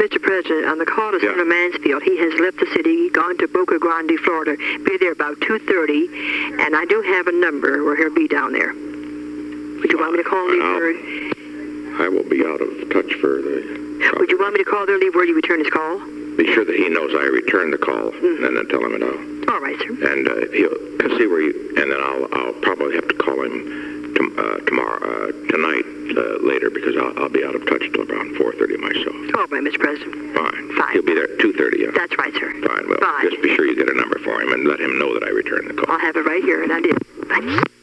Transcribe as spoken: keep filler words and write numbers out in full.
Mister President, on the call to Yeah. Senator Mansfield, he has left the city, gone to Boca Grande, Florida. Be there about two thirty, and I do have a number where he'll be down there. Would you want me to call and leave I'll- word? I will be out of touch for the... Would you want me to call there and leave word you return his call? Be sure that he knows I returned the call, Mm-hmm. and then tell him it out. All right, sir. And uh, he'll see where you... And then I'll I'll probably have to call him to, uh, tomorrow, uh, tonight, uh, later, because I'll, I'll be out of touch till around four thirty myself. All right, Mister President. Fine. Fine. He'll be there at two thirty, yeah? That's right, sir. Fine. Well, Fine. just be sure you get a number for him and let him know that I returned the call. I'll have it right here, and I did. Bye.